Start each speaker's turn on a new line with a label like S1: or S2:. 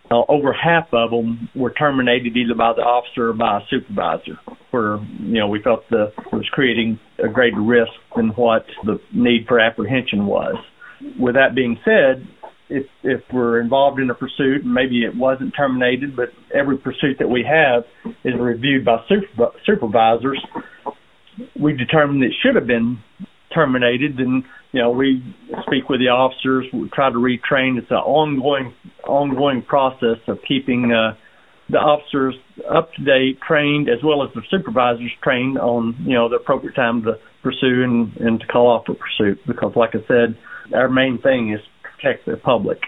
S1: over half of them were terminated either by the officer or by a supervisor, where we felt it was creating a greater risk than what the need for apprehension was. With that being said, if we're involved in a pursuit, maybe it wasn't terminated, but every pursuit that we have is reviewed by supervisors, we determined it should have been terminated, then we speak with the officers, we try to retrain. It's an ongoing process of keeping the officers up to date, trained, as well as the supervisors trained on the appropriate time to pursue and to call off a pursuit. Because, like I said, our main thing is to protect the public.